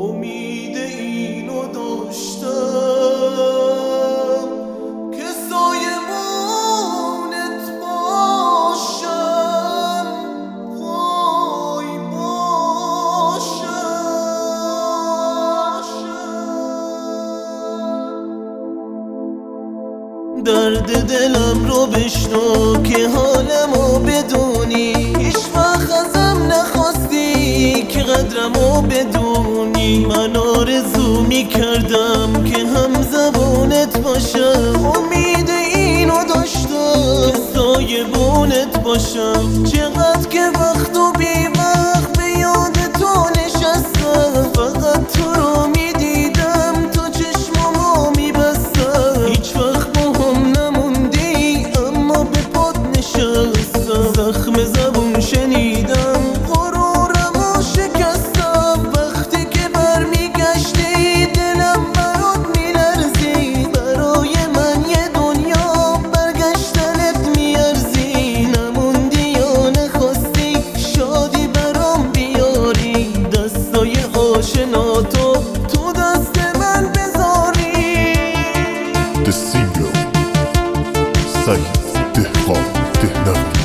امید اینو داشتم که سایمونت باشم، وای باشم. درد دلم رو بشنو که حالمو بدونی، هیچ وقت ازم نخواستی که قدرمو بدونی. من آرزو میکردم که هم زبونت باشم، امید اینو داشتم که سایبونت باشم. چقدر که وقت و بی وقت به یاد تو نشستم، فقط تو رو میدیدم، تو چشمامو میبستم. هیچ وقت زخم زبون شنیدم، غرورمو شکستم. وقتی که برمیگشتی دلم برات میلرزی، برای من یه دنیا برگشتنت میارزی. نموندی یا نخواستی شادی برام بیاری، دستای آشنا تو دست من بذاری. The single سعید دهقان دهنوی.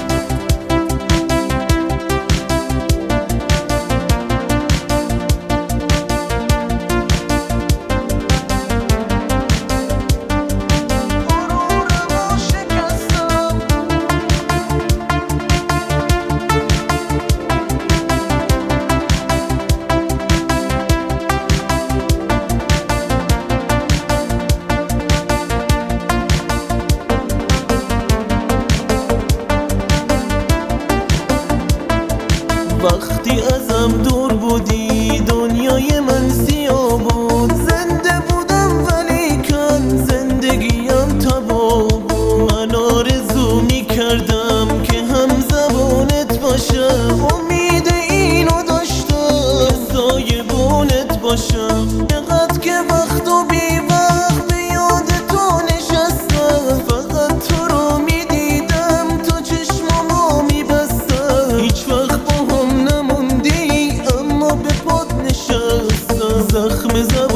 وقتی ازم دور بودی دنیای من سیاه بود، زنده بودم ولیکن زندگیم تباه بود. من آرزو میکردم که هم زبونت باشم، امید اینو داشتم که سایبونت باشم. چقدر که وقت و بی وقت به یاد تو نشستم، فقط تو رو میدیدم، تو چشمامو میبستم. هیچ وقت نموندی اما به پات نشستم. زخم